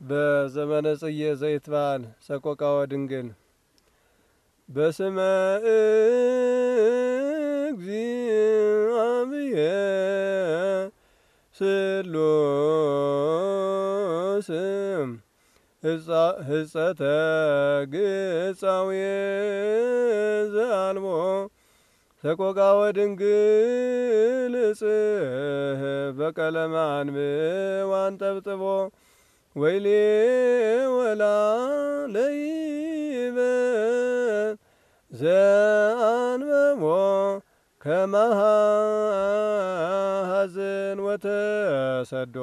በዘመነ ጽጌ ዘይትባል ሰቆቃወ ድንግል በስመ እግዚአብሔር ስሉስ ህጸተ ግጻዌ ዘአልቦ ሰቆቃወ ድንግል ጽህ በቀለመ አንብብ አንጠብጥቦ ወይሌ ወላ ለይበል ዘአንበቦ ከመሃዝን ወተሰዶ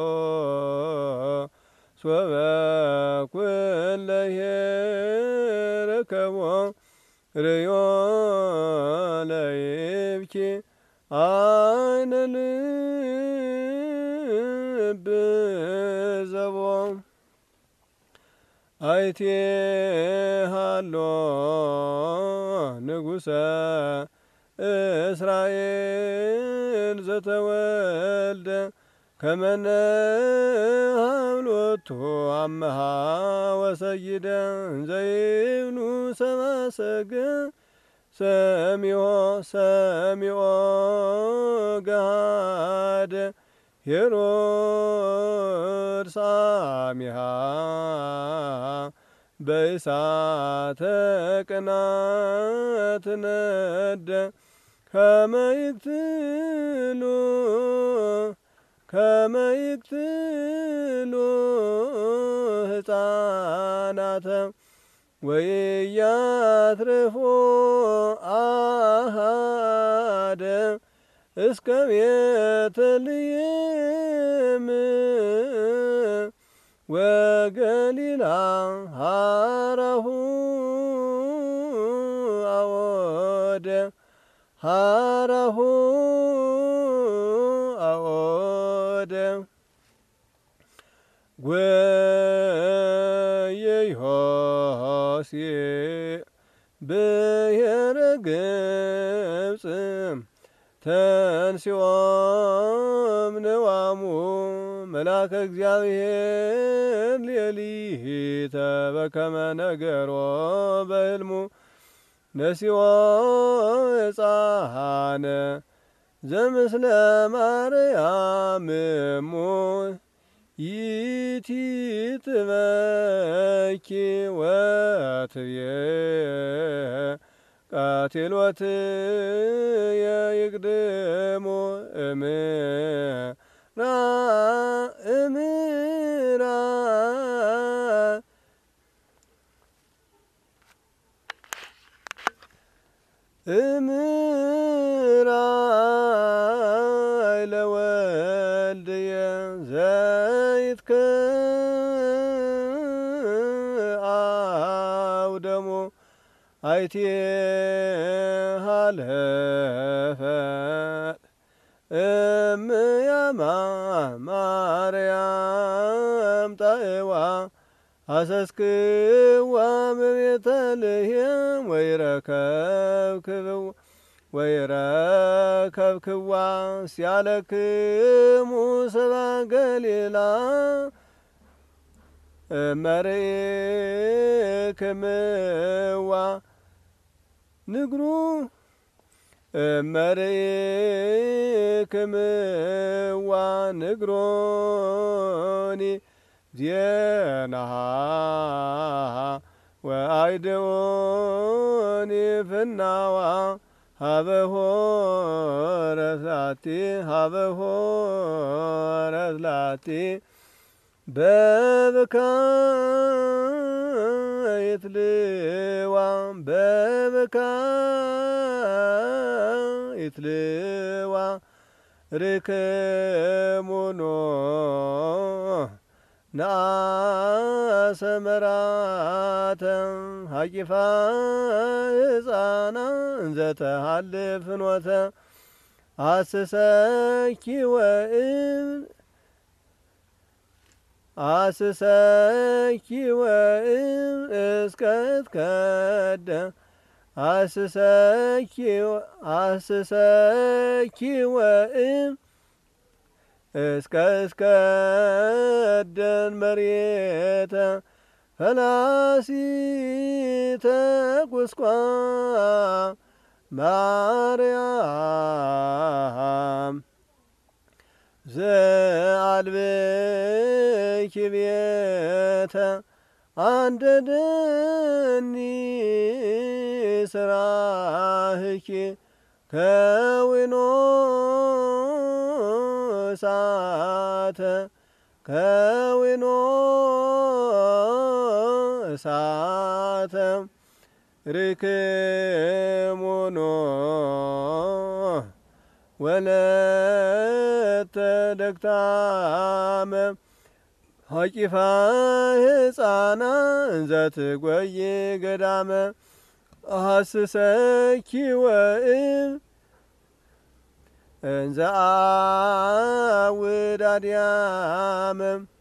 ሶበ ኩለሄ ረከቦ ርዮ ለይብኪ አይነ ልብ ዘቦ አይቴ ሃሎ ንጉሰ እስራኤል ዘተወልደ ከመነ ሀብሎቱ አመሃ ወሰይደ ዘይብሉ ሰማሰገ ሰሚኦ ገሃደ ሄሮድስ አሚሃ በእሳተ ቅናት ነደ ከመ ይቅትሉ ሕፃናተ ወኢያትርፉ አሃደ እስከ ቤተልሔም ወገሊላ ሀረሁ አወደ ጎየዮሴዕ ብሔረ ግብጽ ተንሥኦም ንዋሙ መልአከ እግዚአብሔር ሌሊተ በከመ ነገሮ በሕልሙ ነሲኦ ሕፃነ ዘምስለ ማርያም እሙ ይእቲ ትበኪ ወትቤ ቃቴሎትየ ይቅድሙ እምራይ ለወልድየ ዘይትከአውደሙ አይቴ ሃለፈት እምያማ ማርያም ጣዕዋ አሰስክዋ በቤተልሔም ወይረከብክዋ ሲያለክሙ ሰብአ ገሊላ መርኢክምዋ ንግሮኒ ዜናሃ ወአይደኦኒ ፍናዋ ሀበሆ ረስላቲ በብካይት ልዋ ርክሙኖ ናሰመራተ ሀቂፋ ሕፃና እንዘተሃልፍ ፍኖተ አስሰኪ ወእም እስከትከደ አስሰኪ ወእም እስከ ደን መሬተ ፈላሲተ ቁስቋም ማርያም ዘአልብኪ ቤተ አንደደኒ ስራህኪ ከዊኖ እሳተ ከዊኖ እሳተ ርክሙኖ ወለተ ደግታመ ሀቂፋ ሕፃና እንዘትጐይ ገዳመ አሐስሰኪ ወእም እንዘ አውድ አድያመ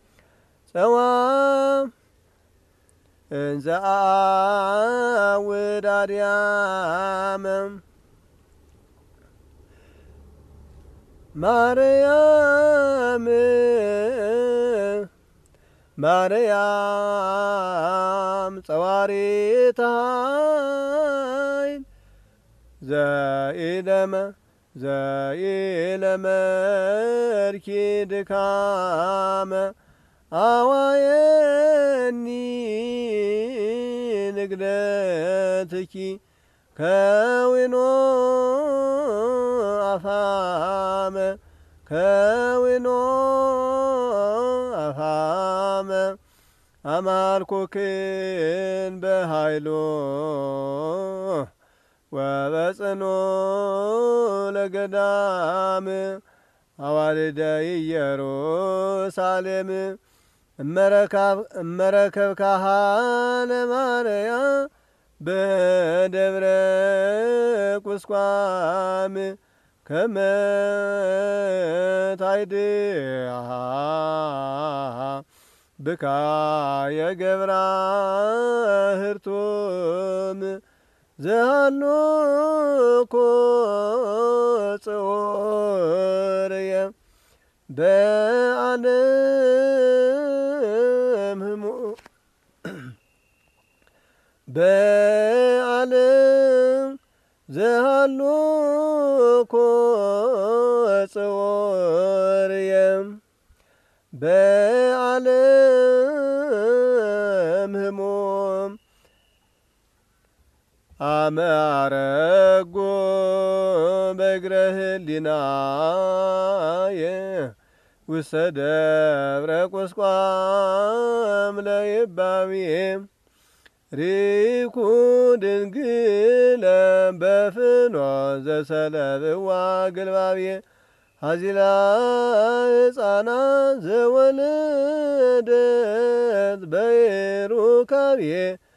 ጸዋም እንዘ አውድ አድያመ ማርያም ማርያም ጸዋሪተ ኃይል ዘኢለመድኪ ድካመ አዋየኒ ንግደትኪ ከዊኖ አፋመ ከዊኖ አፋመ አማልኮክን በኃይሎ ወበጽኖ ለገዳም አዋልደ ኢየሩሳሌም እመረከብ ካህነ ማርያም በደብረ ቁስቋም ከመ ታይድሃ ብካ የገብራ ህርቱም ዘሃሎኮ ጽዮርየ በዓለም ዘሃሎኮ ጽዮርየ በዓለም ህሙም አመ አረጎ በእግረ ህሊናየ ውስተ ደብረ ቁስቋም ለይባብየ ሪኩ ድንግለ በፍኖት ዘሰለብዋ ግልባብየ ሀዚላ ሕፃናት ዘወለደት በሩካብየ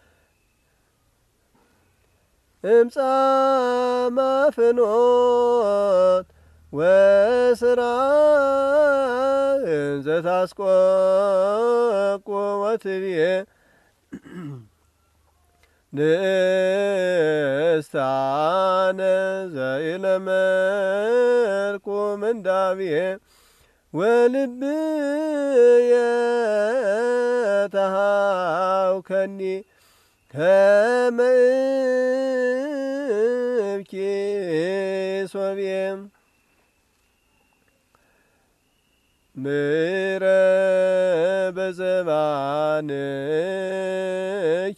እምጻማ ፍኖት ወስራ እንዘ ታስቆቆ ወትብየ ንእስታነ ዘኢለመድኩ ምንዳብየ ወልብየ ተሃውከኒ ከመ እብኪ ሶብየ ምረ በዘባንኪ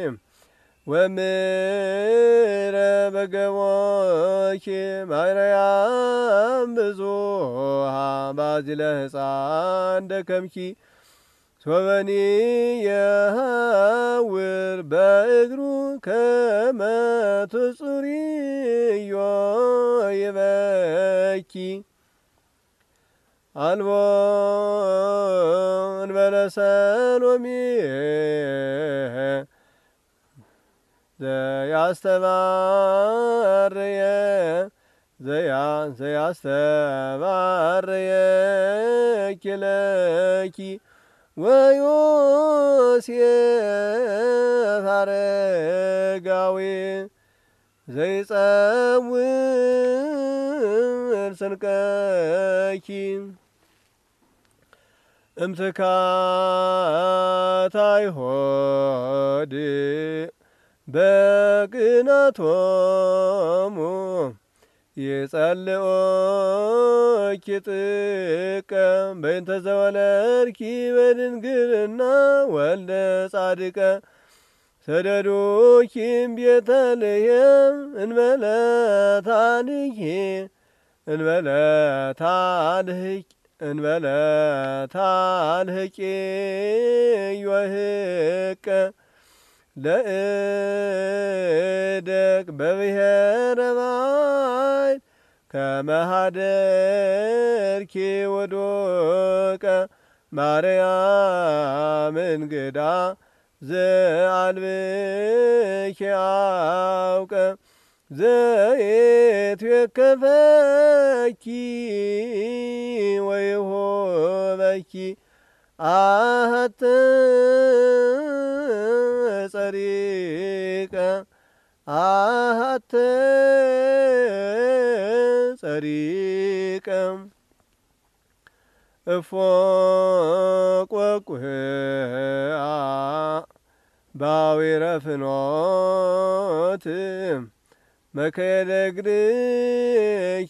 ወምረ በገቦኪ ማርያም ብዙሃ ባዚለ ሕፃን ደከምኪ ሶበኒ የሃውር በእግሩ ከመ ትጹሪዮ ይበኪ አልቦ እንበለ ሰሎሜ ዘያስተባርየ ኪለኪ ወዮሴፍ አረጋዊ ዘይጸውር ስንቀኪ እምትካት አይሁድ በቅናቶሙ ይጸልኦኪ ጥቀ በእንተ ዘወለድኪ በድንግልና ወልደ ጻድቀ ሰደዱኪም ቤተልሔም እንበለ ታድኪ እንበለ ታድህቂ ዮህቀ ለእደቅ በብሔረ ባይድ ከመሃደርኪ ወዶቀ ማርያም እንግዳ ዘአልብኪ አውቀ ዘኢትዌከፈኪ ወይሁበኪ አሐተ ጸሪቀ እፎቆቁህአ ባዊረ ፍኖት መከየደ እግርኪ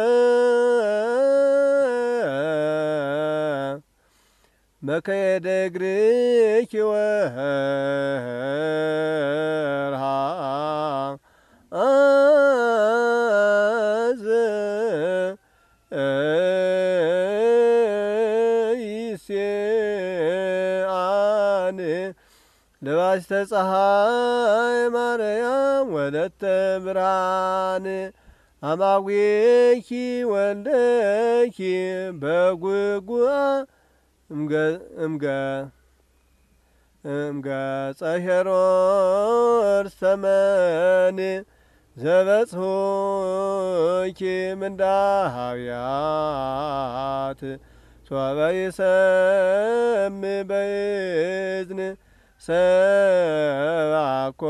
መከየደ እግርኪ ወርሃ ይሴአን ለባሽተ ፀሐይ ማርያም ወለተ ብርሃን አማዊኪ ወልደኪ በጉጉአ እምገጸ ሄሮድስ ተመን ዘበጽሑኪ ምንዳሃብያት ሶበ ይሰምዕ በእዝን ሰብአኮ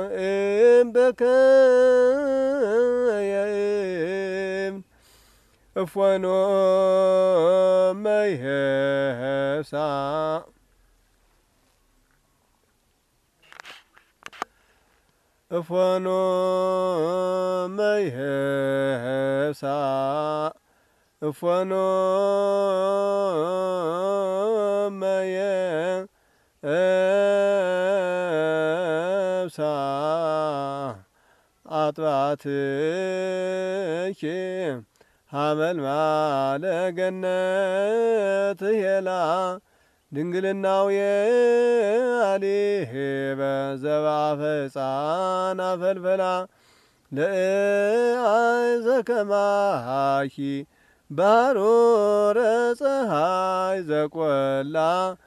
እምበከየ እብን እፎኖ መይሄሳ እፎኖ መይሄሳ እፎኖ መየብሳ አጥባትኪ ሀመልማለ ገነት ሄላ ድንግልናው የአሊሄበ ዘባፈ ሕፃን አፈልፈላ ለእአይዘ ከማኪ ባሮረ ፀሐይ ዘቈላ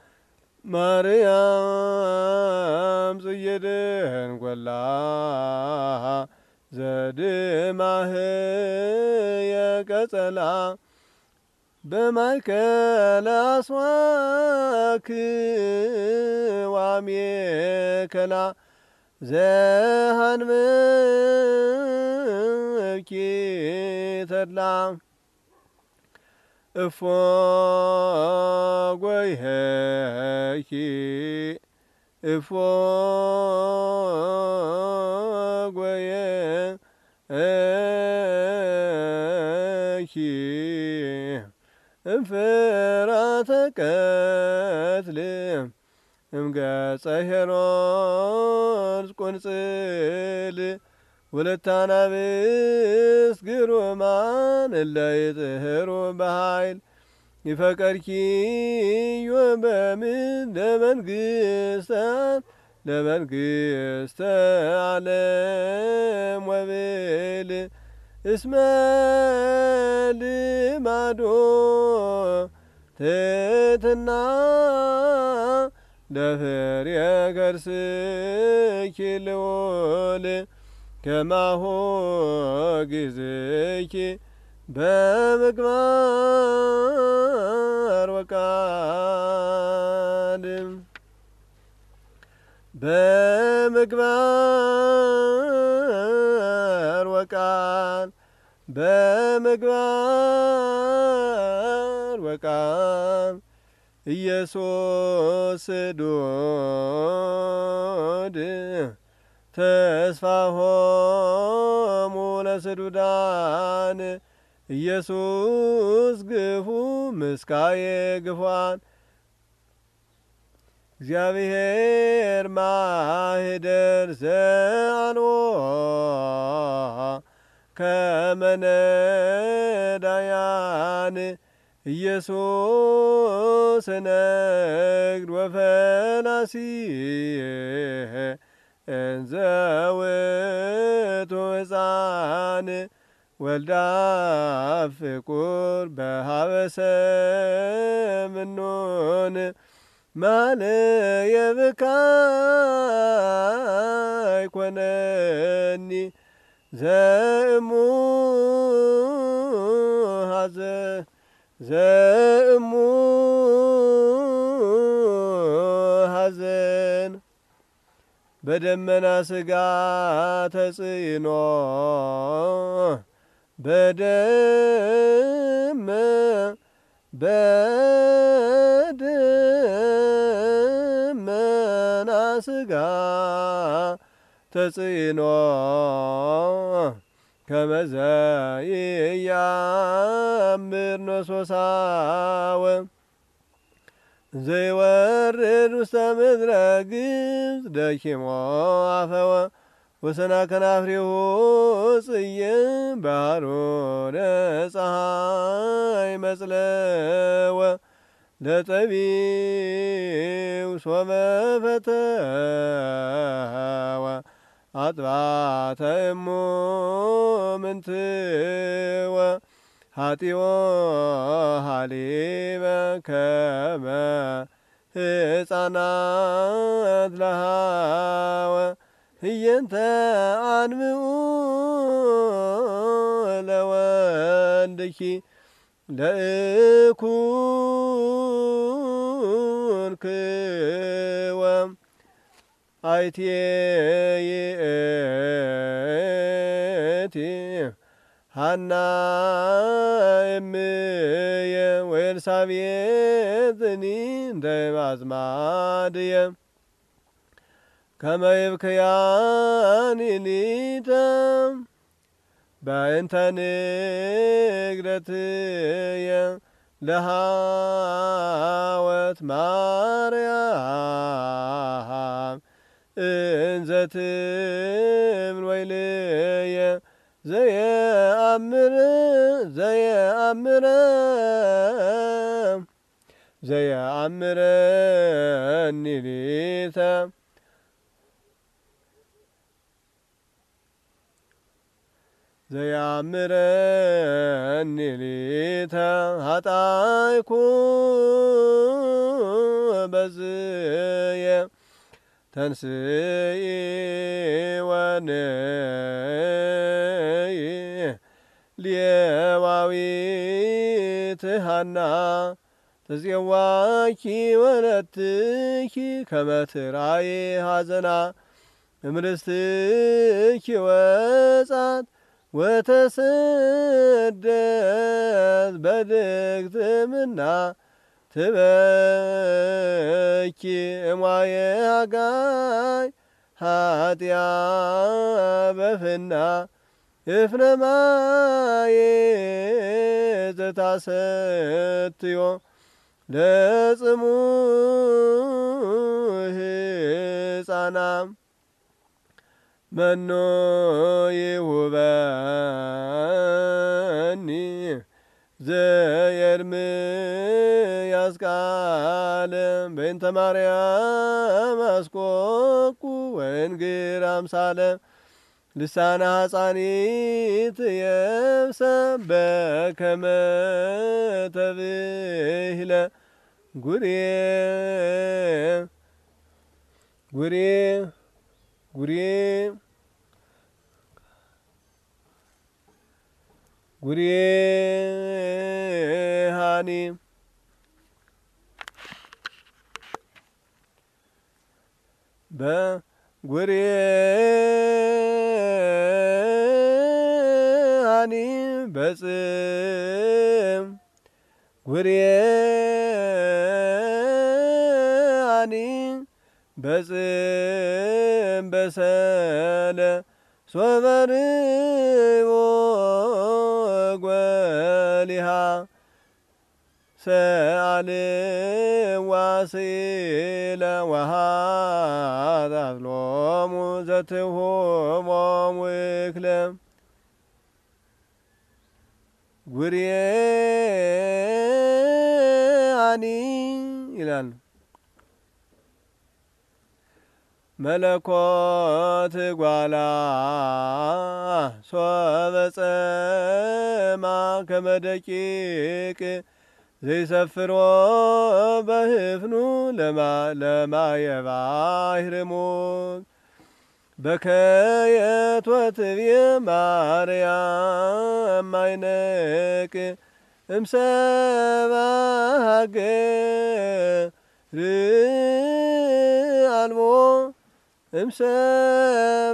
ማርያም ጽየድህን ቈላ ዘድማህየ ቀጸላ በማእከለ አስዋክ ዋሜከላ ዘሃንበብኪ ተድላ እፎጎይሄኪ እፎጎየኪ እምፍራተ ቀትል እምገጸ ሄሮድስ ቈንጽል ወለተ አናብስት ግሩማን እለ ይጥህሩ በኃይል ይፈቀድኪዮ በምድረ ለመንግሥተ ዓለም ወብል እስመ ልማዶ ትሕትና ለፍሬ ከርስኪ ልዑል ከማሁ ጊዜኪ በምግባር ወቃል በምግባር ወቃል ኢየሱስ ዱድ ተስፋሆሙ ለስዱዳን ኢየሱስ ግፉ ምስካየ ግፏን እግዚአብሔር ማህደር ዘአልቦ ከመ ነዳያን ኢየሱስ ነግድ ወፈላሲ እንዘ ውእቱ ሕፃን ወልዳ ፍቁር በሀበ ሰምኖን ማለ የብካይ ኮነኒ ዘእሙ ሐዘን በደመና ሥጋ ተጽይኖ በደመና ሥጋ ተጽይኖ ከመዘ ይያምር ኖሶሳወ ዘይወርድ ውስተ ምድረ ግብፅ ደኪሞ አፈወ ወሰና ከናፍሪሁ ጽየ ባህሩረ ፀሐይ መጽለወ ለጠቢው ሶመ ፈተወ አጥባተ እሙ ምንትወ ሀጢዎ ሀሊበ ከመ ሕፃናት ለሃወ ህየንተ አንብኡ ለወልድኪ ለእኩንክወ አይቴ ሐና እምየ ወኤልሳቤጥኒ እንተ ማዝማድየ ከመ ይብክያኒ ሊተ በእንተ ንግደትየ ለሃወት ማርያም እንዘ ትብል ወይልየ ዘየአምረኒ ሊተ ኃጣይኩ በዝየ ተንስኢ ወነይ ሌዋዊት ሐና ተፄዋኪ ወለትኪ ከመ ትራይ ሐዘና እምርስትኪ ወጻት ወተሰደት በድግትምና ትበኪ እሟየ አጋይ ኃጢያ በፍና እፍነማየ ዘታሰትዮ ለጽሙ ሕፃናም መኖ ይሁበኒ ዘኤርምያስ ቃለ በእንተ ማርያም አስቆቁ ወእንግር አምሳለ ልሳነ ሐፃኒት የብሰ በከመ ተብሂለ ጉርየ ሃኒ በጉርሃኒ በጽም ጉርየ አኒ በጽም በሰለ ሶበርቦ ጐሊሃ ሰአልዋ ስእለ ወሃታሎሙ ዘትሁሞሙ እክለ ጉርየአኒ ይላል። መለኮት ጓላ ሶበጸማ ከመደቂቅ ዘይሰፍሮ በህፍኑ ለማየ ባሕር ሙቅ በከየት ወትብየ ማርያም ማይነቅ እምሰባ ሀገር አልቦ እምሰባ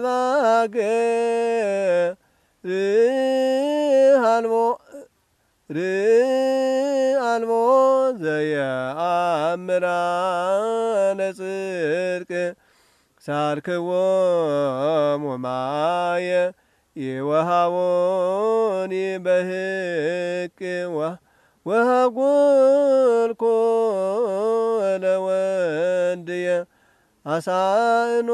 ሀገር አልቦ ዘየአምራ ለጽድቅ ሳርክዎሙ ማየ ይወሃቦኒ በህቅ ወሃጎልኮ ለወልድየ አሳእኖ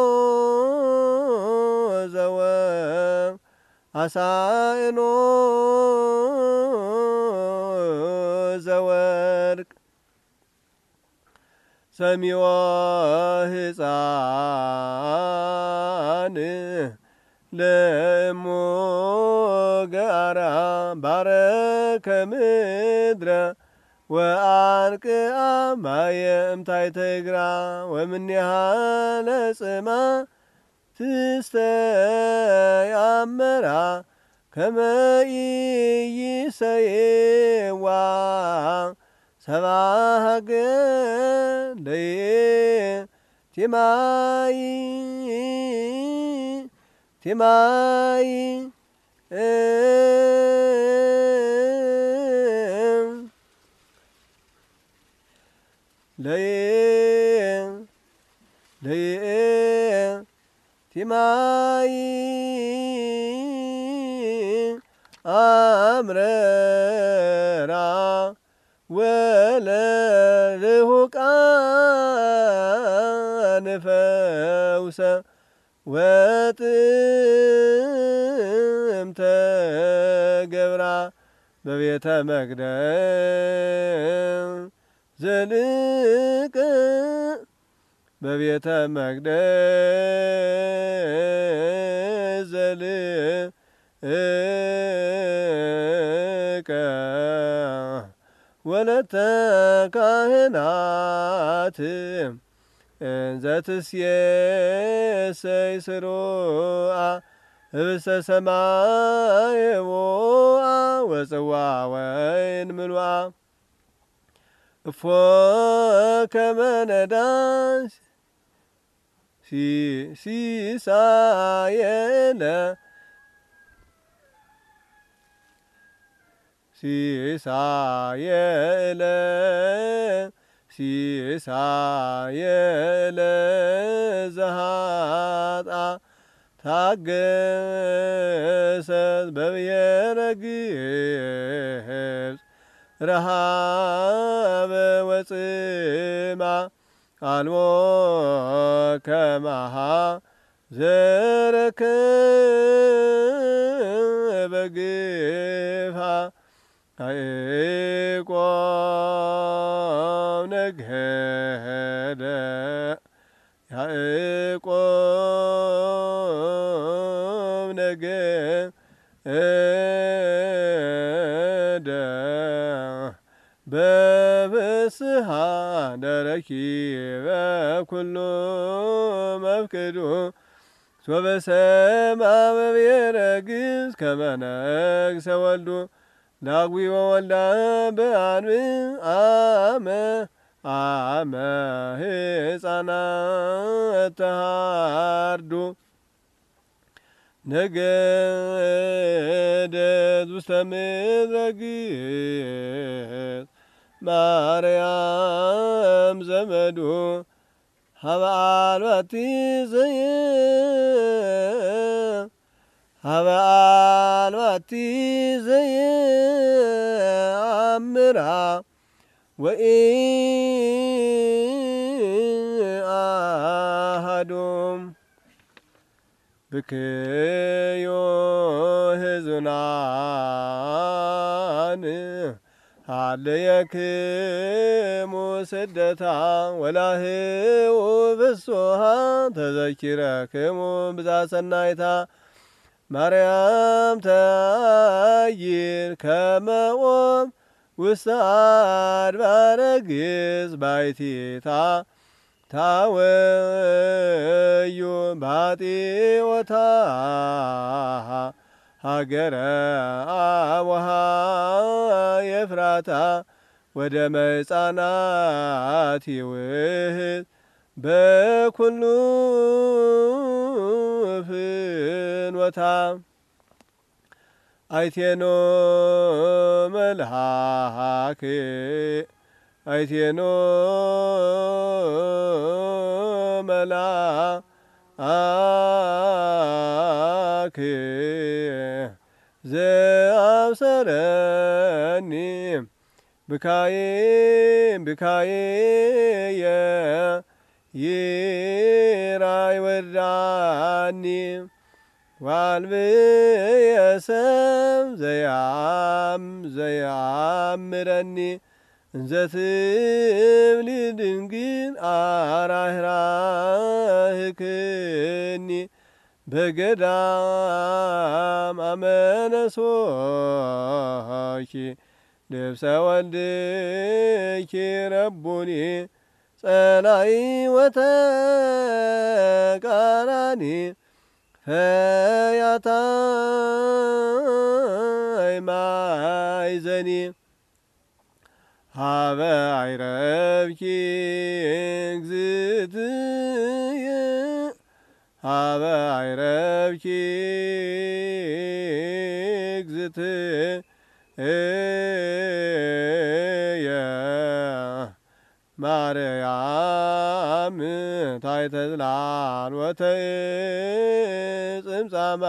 ዘወርቅ ሰሚዖ ሕፃን ለእሙ ጋራ ባረከ ምድረ ወአንቅአ ማየ እምታሕተ እግራ ወእምኔሃ ለጽማ ትስተያመራ ከመ ኢይሰይዋ ሰብአ ሀገር ቲማይ ቲማይ አምረራ ወለርሁቃን ፈውሰ ወጥምተ ገብራ በቤተ መቅደስ ዘልቀ በቤተ መቅደስ ዘልቀ ወለተ ካህናት እንዘ ትሴሰይ ስሩዓ ህብስተ ሰማይ ቦአ ወጽዋ ወይን ምሉአ እፎ ከመ ነዳይ ሲሳየነ ሲሳየለ ዘሃጣ ታገሰት በብሔረ ግብፅ ረሃበ ወጽማ አልቦ ከማሃ ዘረከበ ግፋ ያዕቆብ ነገደ በፍስሐ ደረኪበ ኩሉ መፍቅዱ ሶበሰማ በብሔረ ግብፅ ከመ ነግሠ ወልዱ ዳግዊ ወወልዳ በአንብ አመ ሕፃናት ተሃርዱ ነገደት ውስተ ምድረ ግብፅ ማርያም ዘመዱ ሀበአልባቲ ዘየ ሀበአልባቲ ዘየ አምራ ወኢአሐዶም ብክዮ ህዙናን ሀለየክሙ ስደታ ወላህው ብሶሃ ተዘኪረክሙ ብዛት ሰናይታ ማርያም ተአይር ከመ ኦም ውስተ አድባረ ግዕዝ ባሕቲታ ታወዩ ባጢኦታ ሀገረ አቡሃ የፍራታ ወደ መሕፃናት ይውህድ በኩሉ ፍኖታ አይቴኖ መልሃክ አይቴኖ መልአክ ዘአብሰረኒ ብካዬ ይራይ ወዳኒ ዋልብየ ሰብ ዘያምረኒ እንዘ ትብሊ ድንግል አራህራህክኒ በገዳም አመነሶኪ ልብሰ ወልድኪ ረቡኒ ጸላኢ ወተቃራኒ ፈያታይ ማይዘኒ ሀበ አይረብኪ እግዝእትየ ሀበ አይረብኪ እግዝእትየ ማርያም ታሕተ ጽላሎተ ጽምጻማ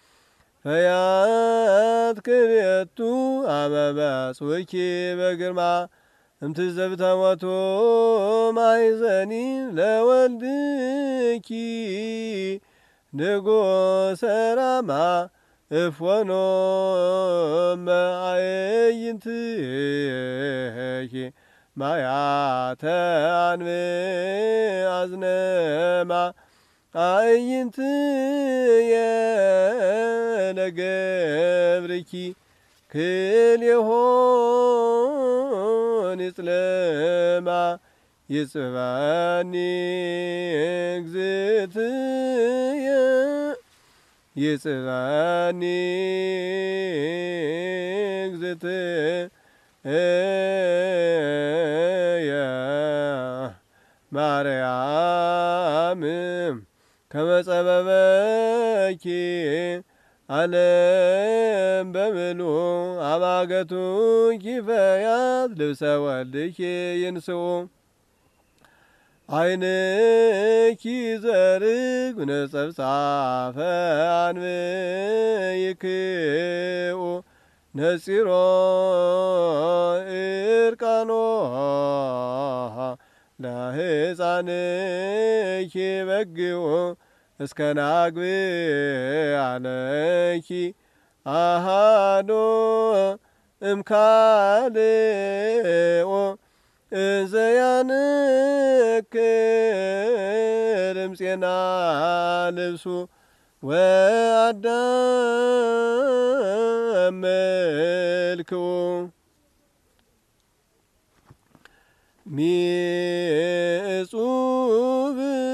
ፈያት ክልኤቱ አመበጽውኪ በግርማ እምትዘብተሞቱ ማይዘኒ ለወልድኪ ንጉሠ ራማ እፎኖ መአይንትኪ ማያተ አንብ አዝነማ አዕይንትየ ለገብርኪ ክልኤሆን ይጽለማ ይጽበኒ እግዝእትየ ይጽበኒ እግዝእትየ ማርያም ከመ ጸበበኪ ዓለም በምሉእ አማገቱ ኪፈያት ልብሰ ወልድኪ ይንስኡ ዓይንኪ ዘርግ ነጸብጻፈ አንብይክኡ ነጺሮ ዕርቃኖ ለሕፃንኪ በግኡ እስከ ናግብ አለኪ አሃዶ እምካልኦ እዘያንክር እምፄና ልብሱ ወአዳም መልክኡ ሚጹብ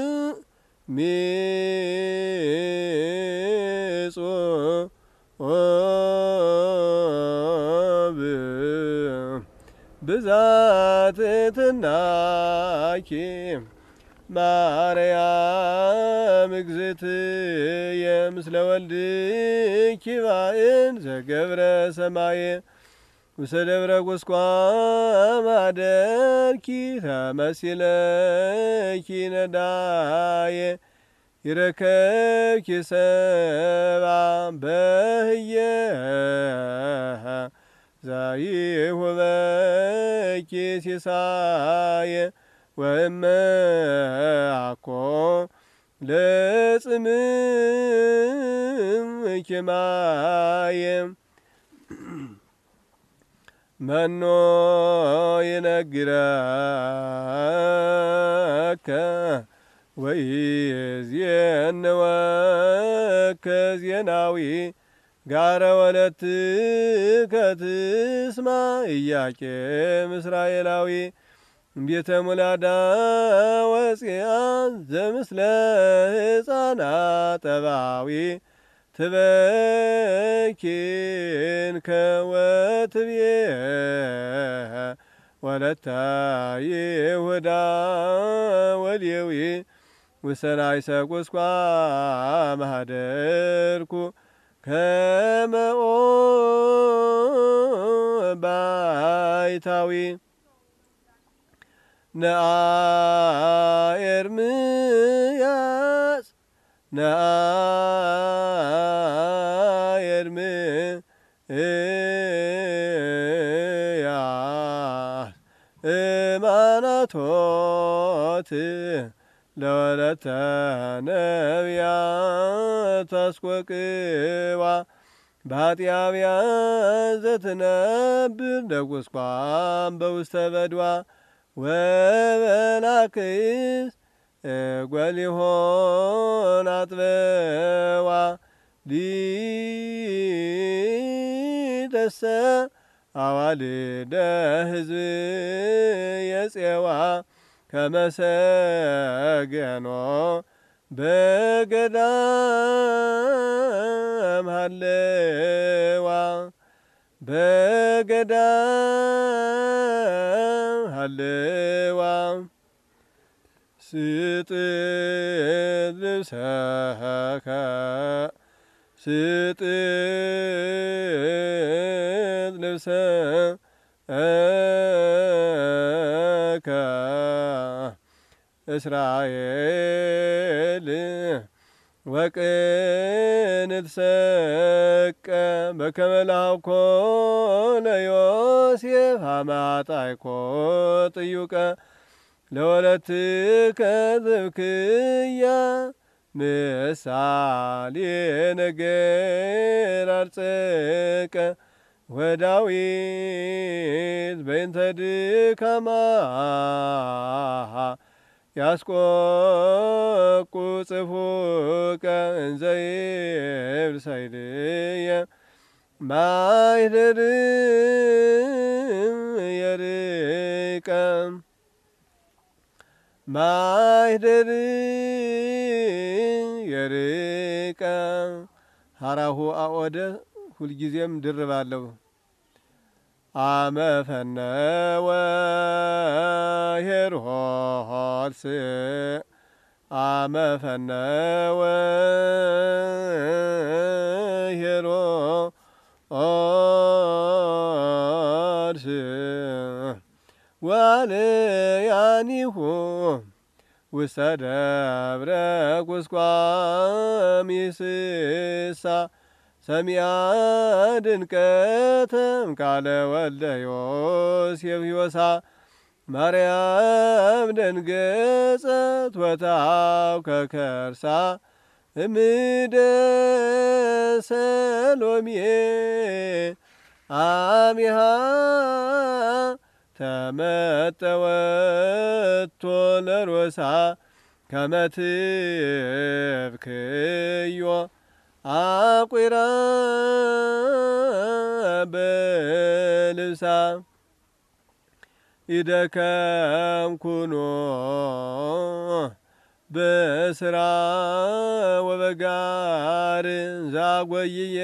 ብዛት ትናኪ ማርያም እግዝእትየ ምስለ ወልድኪ ባእን ዘገብረ ሰማየ ውስተ ደብረ ቁስቋም አደርኪ ተመሲለኪ ነዳየ ይረከብኪ ሰብአ በህየ ዘይሁበኪ ሲሳየ ወእመ አኮ ለጽምኪ ማየ መኖ ይነግረከ ወይዜንወከ ዜናዊ ጋረ ወለትከ ትስማ ኢያቄም እስራኤላዊ ቤተ ሙላዳ ወፂአን ዘምስለ ሕፃናት ጠባዊ ትበኪንከ ወትቤ ወለተ ይሁዳ ወሌዊ ውሰናይሰ ቁስቋም ሀደርኩ ከመ ኦ ባይታዊ ነአ ኤርምያስ ነአ ኤርምያስ እማናቶት ለወለተ ነቢያት አስቆቅዋ በኃጢአብያ ዘትነብር ደቁስቋም በውስተ በድዋ ወበላክስ ጓሊሆን አጥበዋ ሊደሰ አዋልደ ሕዝብ የፄዋ ከመሰገኖ በገዳም ሃለዋ በገዳም ሃለዋ ስጥ ልብሰከ ስጥ ልብሰከ እስራኤል ወቅንትሰቀ በከመ ላውኮ ለዮሴፍ አማጣይኮ ጥዩቀ ለወለትከ ትብክያ ምሳሌ ነገር አርጸቀ ወዳዊት በእንተ ድካማ ያስቆቁ ጽፉቀ እንዘ ይብል ሳይልየ ማይደር የርቀ ማይደር የርቀ ሀራሁ አኦደ ሁልጊዜም ድርባለሁ። አመፈነወ ሄሮድስ አመፈነወ ሄሮድስ ዋልያኒሁ ውስተ ደብረ ቁስቋም ይስሳ ሰሚያ ድንቀተም ቃለ ወልደ ዮሴፍ ዮሳ ማርያም ደንገጸት ወታው ከከርሳ እምደ ሰሎሜ አሚሃ ተመጠወቶ ለሮሳ ከመትብክዮ አቁራ በልብሳ ይደከም ኩኖ በስራ ወበጋር ዛጐይየ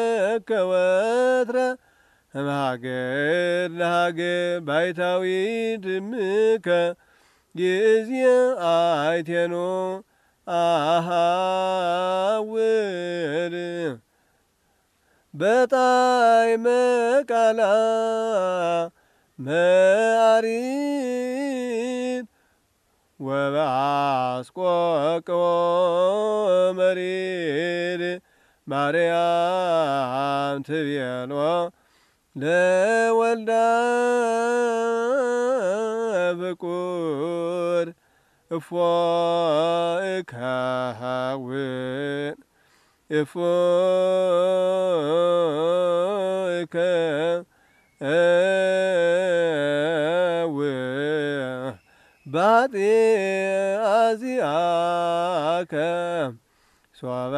ከወትረ እምሃገር ለሃገር ባይታዊ ድምከ ጊዜ አይቴኖ አሃውር በጣዕመ ቃላ መዓሪት ወበአስቆቅቦ መሪር ማርያም ትቤሎ ለወልዳ ፍቁር እፎእከ ባጢአዚአከ ሶበ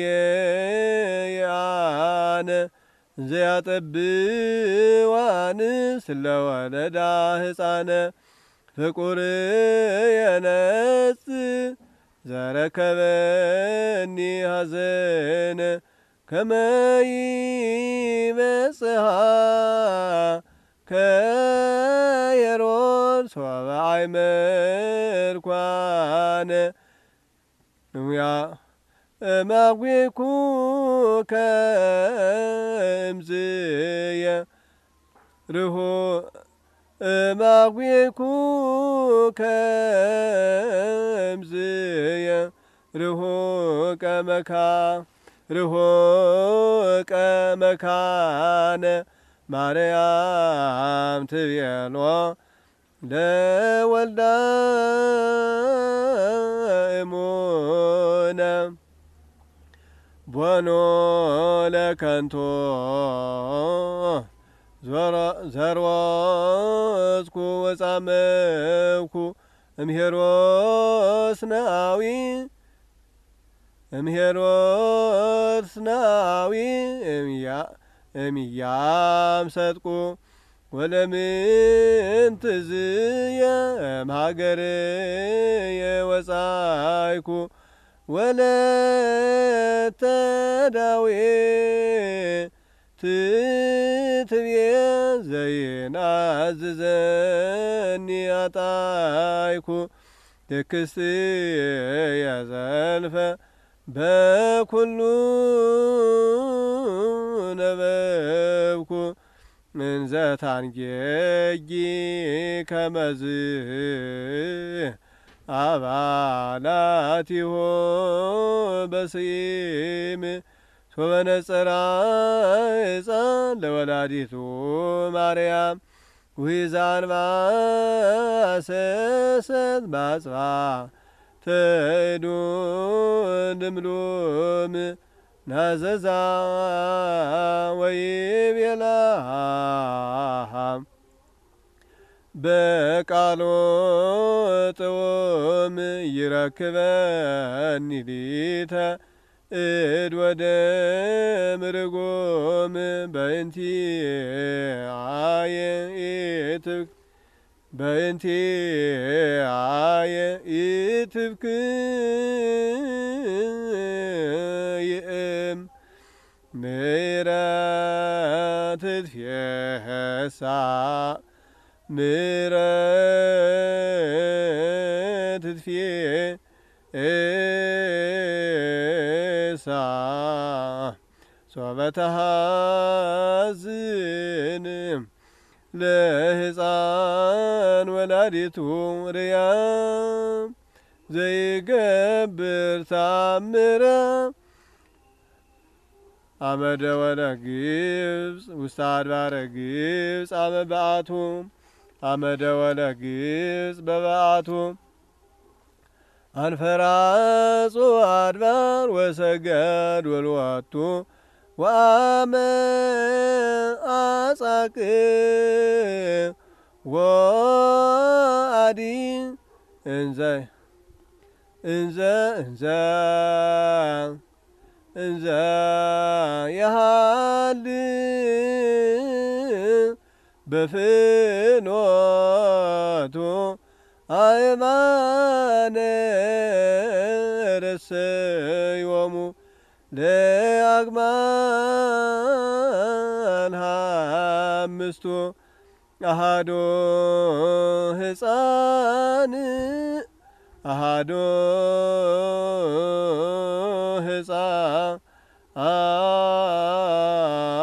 እርየአነ ዘያጠብዋን ስለወለዳ ሕፃነ ፍቁር የነጽ ዘረከበኒ ሐዘነ ከመይበጽሐ ከሄሮድስ ሶበ አይመርኳነ እማጉኩከ እምዝየ እማጉኩከ እምዝየ ርሁቀ መካነ ማርያም ትቤሎ ለወልዳ እሙነ ቦኖ ለከንቶ ዘርወዝኩ ወጻመኩ እምሄሮድስ ናዊ እምያምሰጥኩ ወለምንት ዝየ እምሃገርየ ወጻእኩ ወለተ ዳዊት ትትብየ ዘይናዝዘኒ አጣይኩ ትክስትየ ዘልፈ በኩሉ ነበብኩ እንዘ ታንጌጊ ከመዝ አባላቲሆ በስም ሶበ ነጸራ ሕፃን ለወላዲቱ ማርያም ውሒዛን ባሰሰት ባጽባ ተዱ ድምሉም ናዘዛ ወይቤላ በቃሎ ጥውም ይረክበኒ ሊተ እድ ወደ ምርጎም በእንቲአየ ኢትብክ ይእም ምሕረት ትትፌሳ ምሕረት ትትፌሳ ሶበ ተሐዝን ለሕፃን ወላዲቱ ርያ ዘይገብር ተአምረ አመደ ወለ ግብፅ ውስተ አድባረ ግብፅ አመበአቱ አመደ ወለ ግብፅ በበአቱ አንፈራጹ አድባር ወሰገድ ወልወቱ ወአመ አጻቅ ወአዲ እንዘ ያሃል በፍኖቱ አእማነ ረሰዮሙ ለአግማን አምስቱ አሃዶ ሕፃን ሕፃን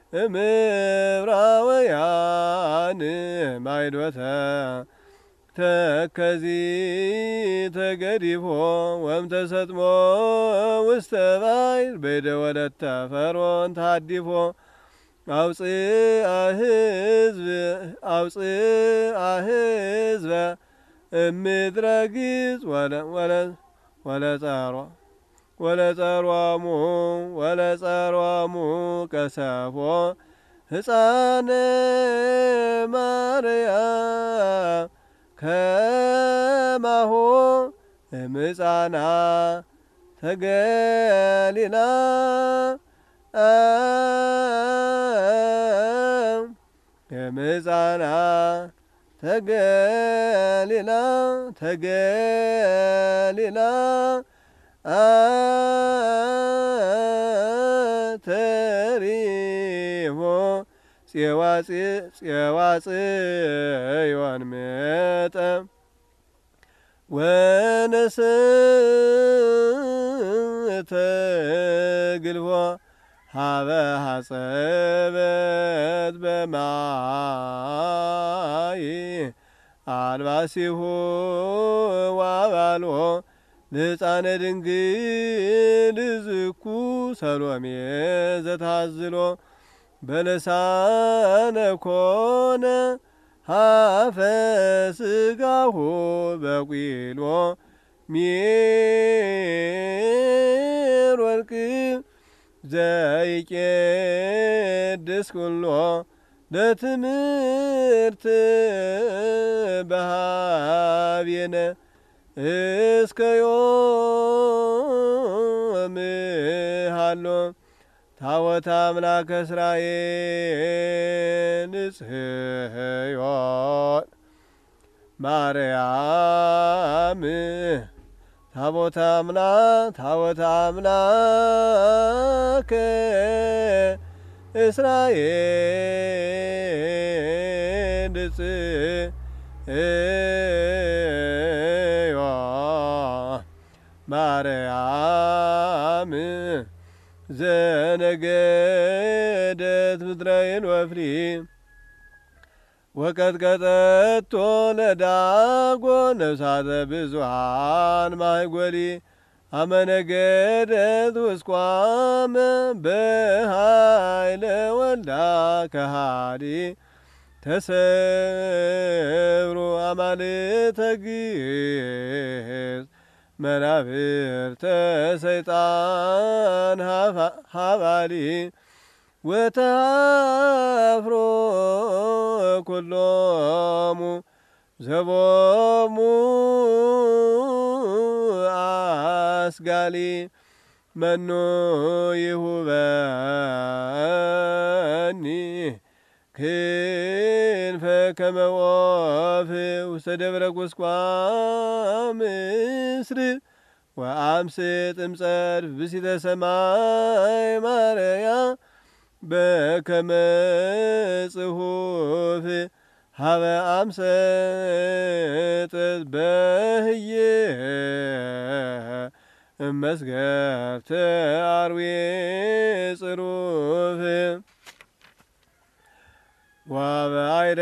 እምብራውያን ማይዶተ ተከዚ ተገዲፎ ወምተሰጥሞ ውስተ ባሕር በደወለተ ፈርዖን ታዲፎ አውፅአ ሕዝበ እምድረ ግብፅ ወለጸሮሙ ቀሰፎ ሕፃነ ማርያም ከማሆ እምፃና ተገሊላ እምፃና ተገሊላ ተሪፎ ጽዮን ምጠ ወነስተ ግልፎ ሀበ ሐጸበት በማይ አልባሲሁ ዋባልዎ ንሕፃነ ድንግል ዝኩ ሰሎሜ ዘታዝሎ በለሳነ ኮነ ሀፈ ስጋሁ በቂሎ ሜር ወርቅ ዘይቄድስ ኩሎ ለትምህርት በሃቤነ እስከ ዮም ሃሎ ታቦተ አምላከ እስራኤል ጽዮን ማርያም ታቦተ አምላከ እስራኤል ጽዮን ማርያም ዘነገደት ምድራይን ወፍሪ ወቀጥቀጠቶ ለዳጎ ነፍሳተ ብዙሃን ማይጐሊ አመነገደት ውስቋመ በኃይለ ወልዳ ከሃዲ ተሰብሮ አማልክተ ግዕዝ መናብርተ ሰይጣን ሀባሊ ወተአፍሮ ኩሎሙ ዘቦሙ አስጋሊ መኑ ይሁበኒ ክንፈ ከመ ወፍ ውስተ ደብረ ቁስቋም ምስር ወአምስጥ እምጸድፍ ብእሲተ ሰማይ ማርያም በከመ ጽሑፍ ሀበ አምሰጥ በህየ እመስገብተ አርዌ ጽሩፍ ወበአይረ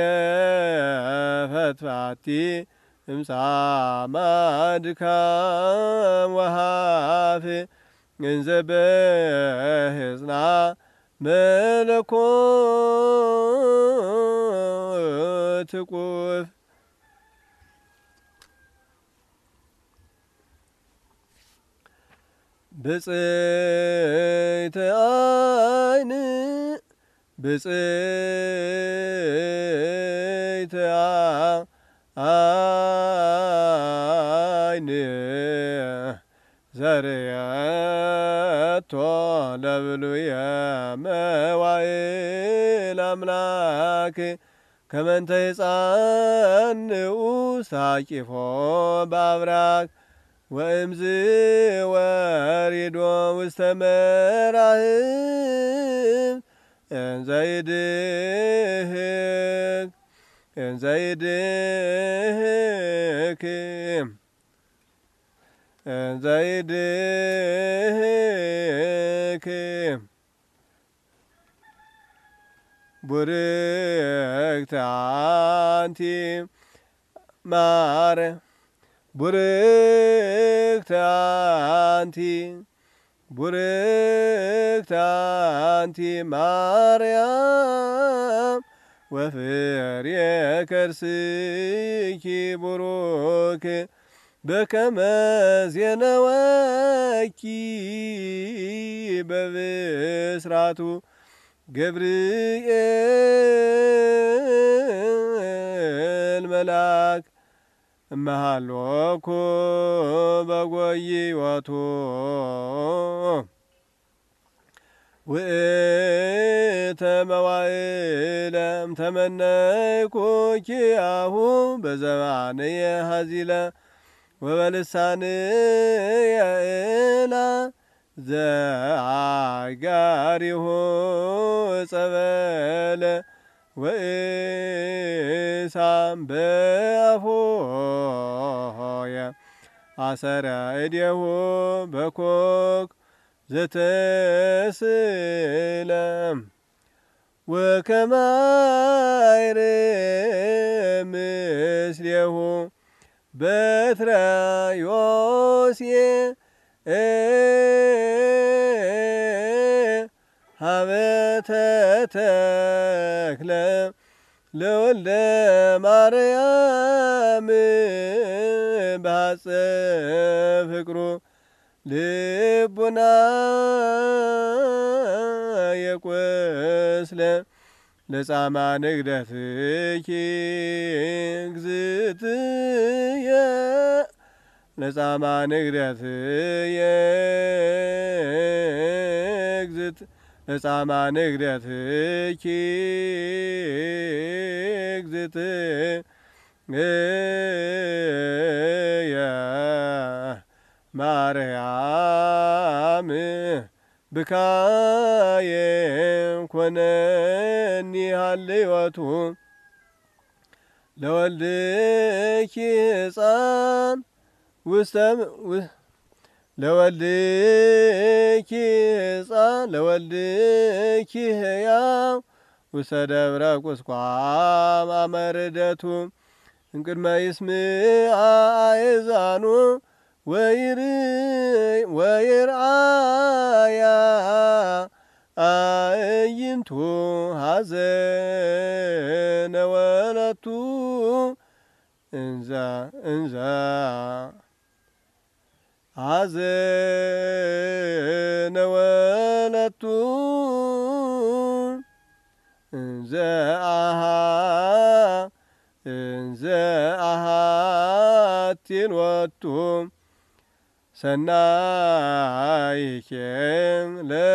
ፈትፋቲ እምሳማ ድካም ወሃፍ እንዘ በሕፅና መለኮት ቁፍ ብፅዕት አይን ብፅዕት አይን ዘርየቶ ለብሉየ መዋዕል አምላክ ከመንተ ሕፃን ንዑስ ታቂፎ በአብራክ ወእምዝ ወሪዶ ውስተ መራህብ እንዘይድህክ ቡርክት አንቲ ማርያም ቡርክት አንቲ ቡርክት አንቲ ማርያም ወፍሬ ከርስኪ ቡሩክ በከመ ዜነወኪ በብስራቱ ገብርኤል መልአክ እመሃሎኩ በጐይዮቱ ውእተ መዋዕለም ተመነይኩኪ አሁ በዘባንየ ሀዚለ ወበልሳንየ ዕላ ዘአጋሪሁ ጸበለ ወእሳም በአፎየ አሰረ እዴሁ በኮክ ዘተስለም ወከማይር ምስሌሁ በትረ ዮሴፍ ሀበተ ተክለ ለወልደ ማርያም በሐፀ ፍቅሩ ልቡና የቆስለ ለጻማ ንግደትኪ እግዝእትየ ለጻማ ንግደትየ ለጻማ ንግደትኪ እግዝእትየ ማርያም ብካየ ኮነኒ ሀልወቱ ለወልድኪ ሕፃን ለወልድኪ ሕፃን ለወልድኪ ሕያው ውስተ ደብረ ቁስቋም አመርደቱ እምቅድመ ይስምዓ አእዛኑ ወይርአያ አዕይንቱ ሐዘነ ወለቱ እንዘ ሐዘነ ወለቱ እንዘ አሃቲን ወቱ ሰናይኬም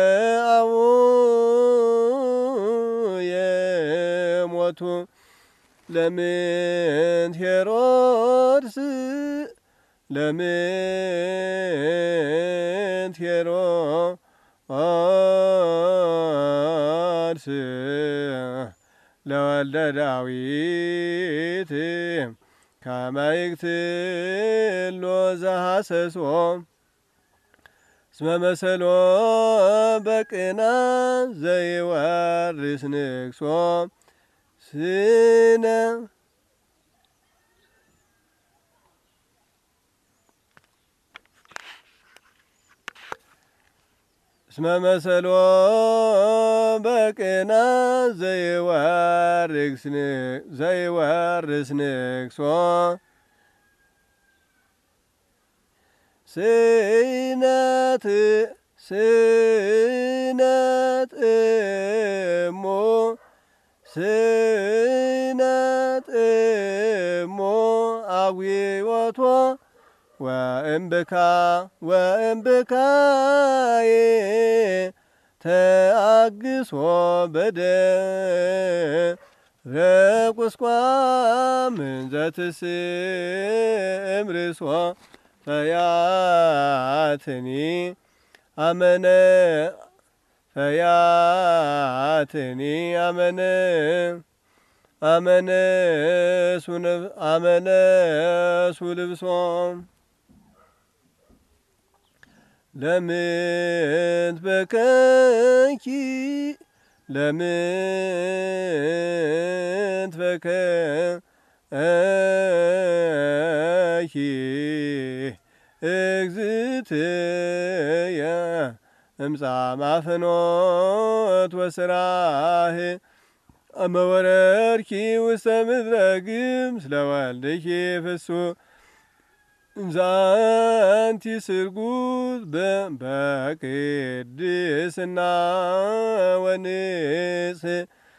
ለአቡየ ሞቱ ለምንት ሄሮድስ ለወልደ ዳዊት ከመ ይቅትሎ ዘሐሰሶ እስመ መሰሎ በቅናት ዘይወርስ ንግሶ ስነ እስመ መሰሎ በቅናት ዘይወርስ ንግሶ ስነት እሞ አጉዮቶ ወእምብካዬ ተአግሶ በደብረ ቁስቋም እንዘ ትስምርሶ ፈያትኒ አመነሱ ልብሶም ለምንት በከኪ ለምን ትፈከኪ እግዝእትየ እምጻማ ፍኖት ወስራህ አመወረርኪ ውስተ ምድረ ግብጽ ለወልድኪ ፍሱሕ ዛንቲ ስርጉት በቅድስና ወንጽሕ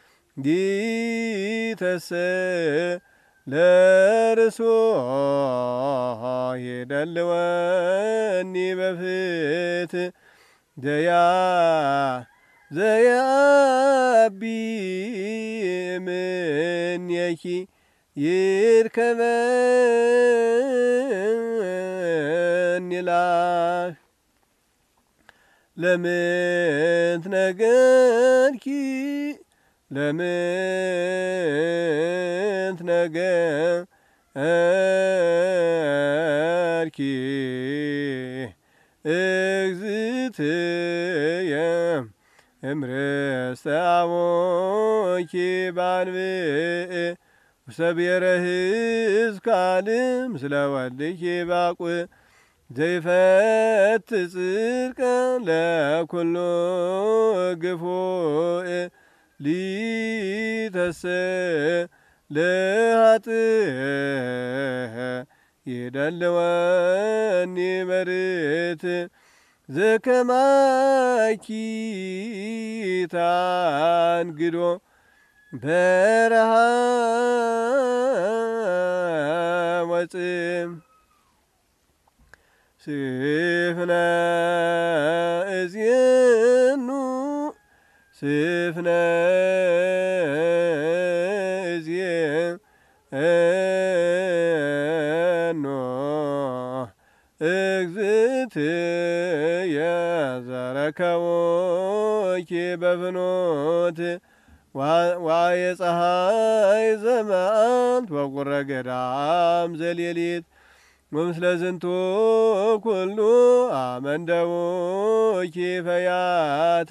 ዲተሰ ለርሶ ይደልወኒ በፍትሕ ዘያቢ እምኔኪ ይርከበኒ ላፍ ለምን ትነገርኪ እግዝእትየ እምርስተ አቡኪ ባንብዕ ውስተ ብሔረ ሕዝብ ካልእ ምስለ ወልድኪ ባቁዕ ዘይፈትሕ ጽድቀ ለኵሉ ግፉእ ሊተሰ ለኃጥእ ይደልወኒ በርትዕ ዘከማኪ ታንግዶ በረሃ ወጽም ስፍነ እዝየኑ ስፍነ እዝየኑ እግዝእትየ ዘረከቦኪ በፍኖት ዋየ ፀሐይ ዘመዓልት ወቁረ ገዳም ዘሌሊት ወምስለ ዝንቱ ኩሉ አመንደቦኪ ፈያት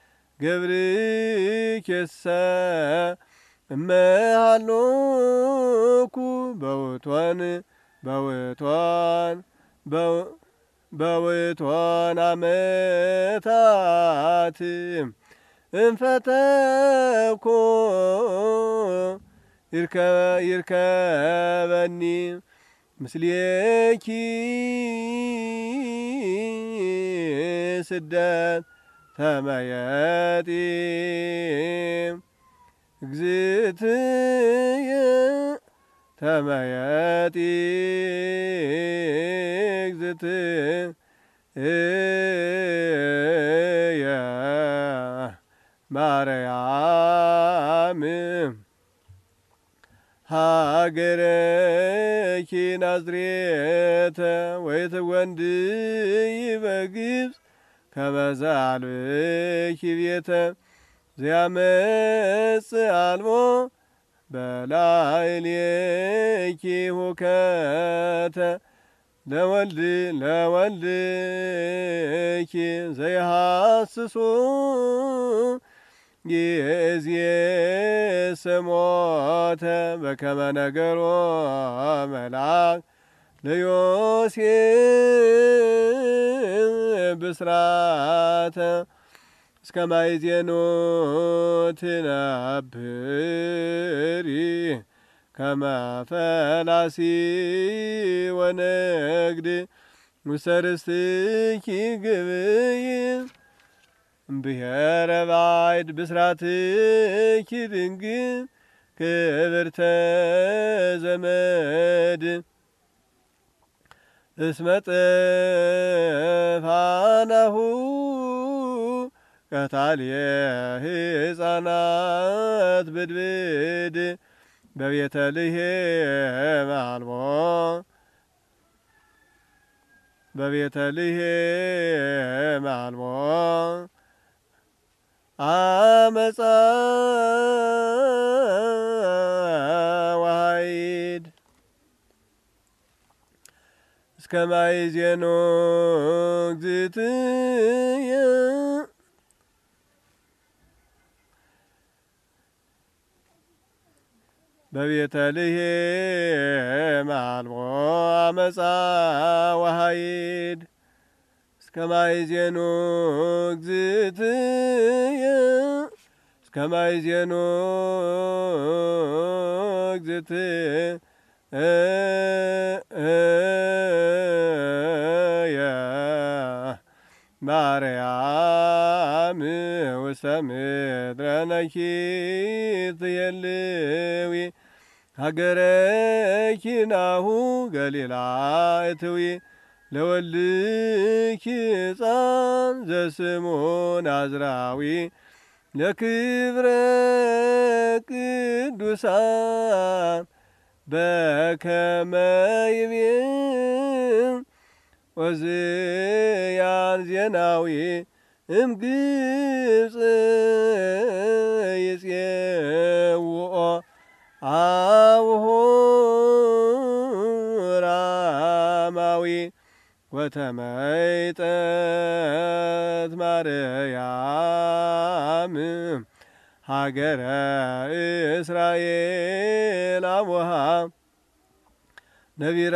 ገብርኪሰ እመሃሎኩ በውእቶን አመታት እንፈተኮ ይርከበኒ ምስሌኪ ስደት ተመየጢ እግዝእትየ ተመየጢ እግዝእትየ ማርያም ሀገረኪ ናዝሬተ ወይትወንድይ በግብጽ ከመ ዘአልብኪ ቤተ ዘያመጽእ አልቦ በላዕሌኪ ሁከተ ለወልድኪ ዘይሐስሱ ይእዜሰ በከመ ነገሮ መልአክ ለዮሴፍ ብስራተ እስከ ማይዜኑ ትነብሪ ከመ ፈላሲ ወነግድ ውስተ ርስትኪ ግብይ እምብሔረ ባዕድ ብስራትኪ ድንግል ክብርተ ዘመድ እስመ ጠፋናሁ ቀታልየ ሕፃናት ብድብድ በቤተልሔም አልቦ አመፃ ወኃይድ እስከ ማይዜኑ እግዝእትየ በቤተልሔም አልቦ አመፃ ወኃይድ እስከ ማይዜኑ እግዝእትየ እስከ ማይዜኑ እግዝእትየ ማርያም ውስተ ምድረ ነኪር ትየልዊ ሀገረኪ ናሁ ገሊላ እትዊ ለወልድኪ ሕፃን ዘስሙ ናዝራዊ ለክብረ ቅዱሳን በከመ ይቤ ወዝያን ዜናዊ እምግብፅ ይጼውኦ አብሁ ራማዊ ወተመይጠት ማርያም ሀገረ እስራኤል አቡሃ ነቢራ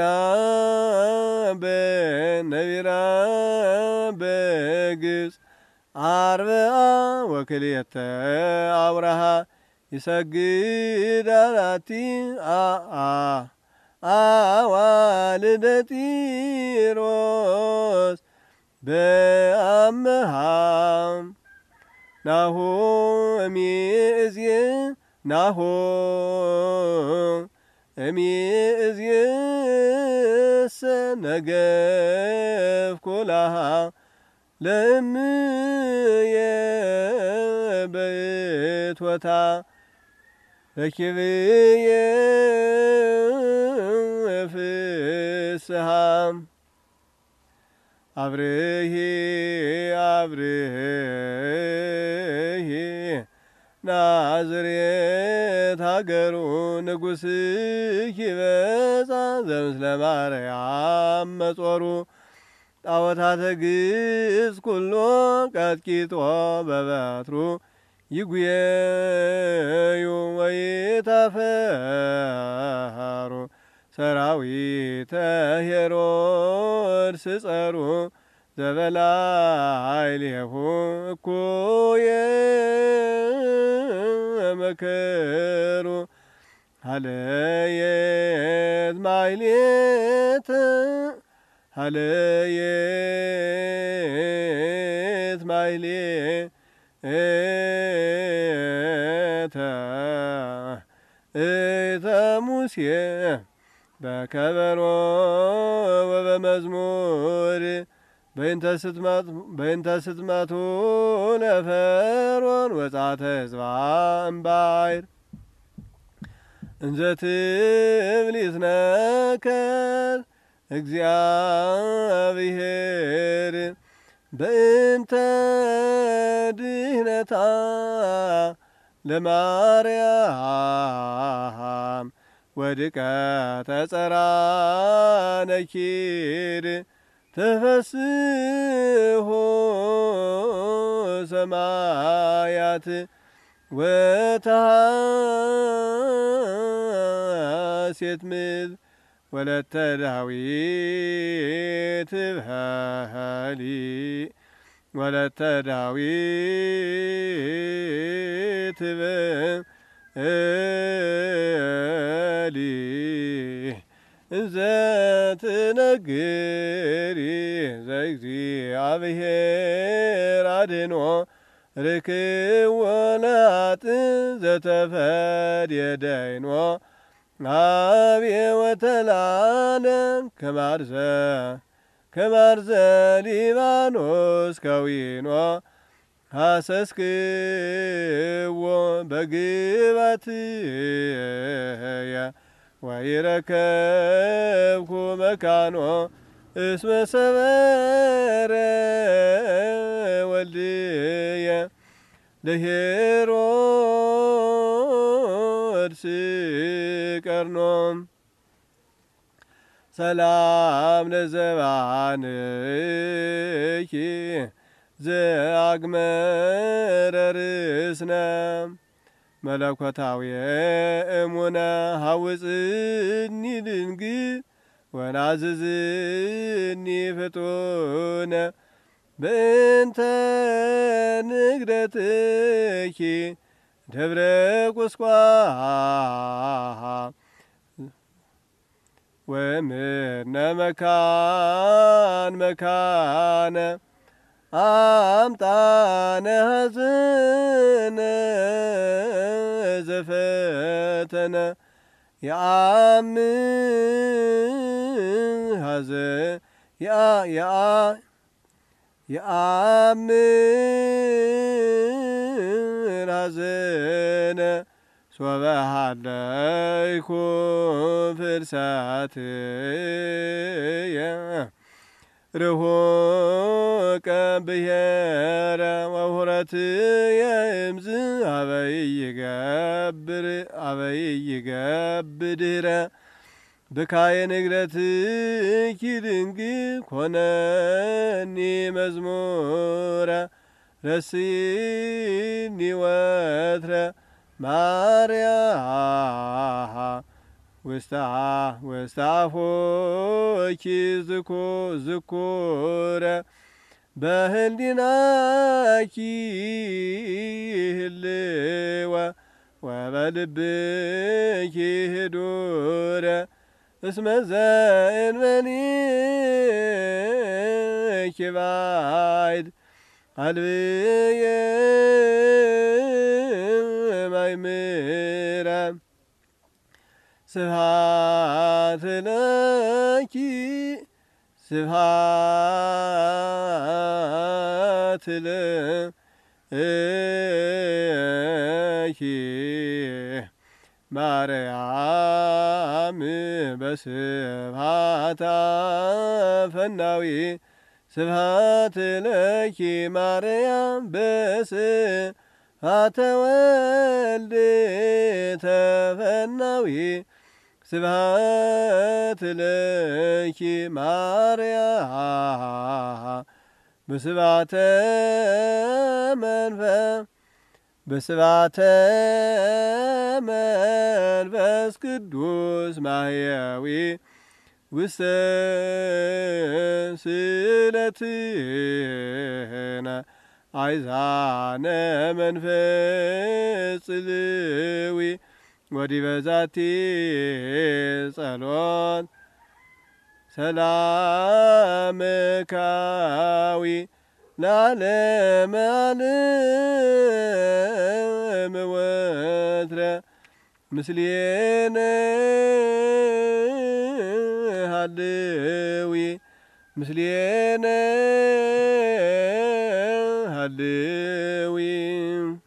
በግብፅ አርብዓ ወክልኤተ አውራሃ ይሰግድ አራቲ አዋልደ ጢሮስ በአመሃ ናሁ እምይእዜሰ ናሁ እምይእዜሰ ነገፍኩ ለሃ ለእምየ በእትወታ ረኪብየ ፍስሃ አብርሂ ናዝሬት ሀገሩ ንጉሥኪ በጻ ዘምስለ ማርያም መጾሩ ጣዖታተ ግዕዝ ኩሎ ቀጥቂጦ በበትሩ ይጉየዩ ወይታፈሩ ሰራዊተ ሄሮድስ ጸሩ ዘበላዕሌሁ እኩየ መከሩ ሀለየት ማሕሌተ ሀለየት ማሕሌተ እተ ሙሴ በከበሮ ወበመዝሙር በእንተ ስጥመቱ ለፈርዖን ወጻተ ሕዝባ እምባሕር እንዘ ትብል ይትነከር እግዚአብሔር በእንተ ድኅነታ ለማርያም ወድቀተ ጸራ ነኪር ተፈስሖ ሰማያት ወተሐሴት ምድር ወለተ ዳዊት ብሃሊ ወለተ ዳዊት ብሃሊ እንዘ ትነግሪ ዘእግዚአብሔር አድኅኖ ርክቦ ለኃጥእ ዘተፈድየ ደይኖ አብየ ወተላለም ከማርዘ ሊባኖስ ከዊኖ ሐሰስክዎ በግባትየ ወይረከብኩ መካኖ እስመ ሰበረ ወልድየ ለሄሮድስ ቀርኖ ሰላም ለዘባንኪ ዘአግመረ ርእስነ መለኮታዊ እሙነ ሐውፅኒ ድንግል ወናዝዝኒ ፍጡነ በእንተ ንግደትኪ ደብረ ቁስቋም ወእምነ መካን መካነ አምጣነ ሐዘነ ዘፈተነ የአምን ሐዘነ ሶበ ሀለይኩ ፍልሰትየ ርሁቀ ብሔረ ወሁረትየ እምዝ አበይ ይገብድረ ብካየ ንግደትኪ ድንግል ኮነኒ መዝሙረ ረሲኒ ወትረ ማርያም ውስታፎኪ ዝኩረ በህሊናኪ ህልወ ወበልብኪ ህዱረ እስመ ዘእንበሌኪ ባዕድ አልብየ ማእምረ ስብሐት ለኪ ስብሐት ለኪ ማርያም በስብሐታ ፈናዊ ስብሐት ለኪ ማርያም በስብሐተ ወልድ ተፈናዊ ስብሐት ለኪ ማርያም በስብሐተ መንፈስ ቅዱስ ማሕየዊ ውስተ ስእለትነ አይዛነ መንፈስ ጽልዊ ወዲበ ዛቲ ጸሎት ሰላምካዊ ለዓለመ ዓለም ወትረ ምስሌነ ሃልዊ ምስሌነ ሃልዊ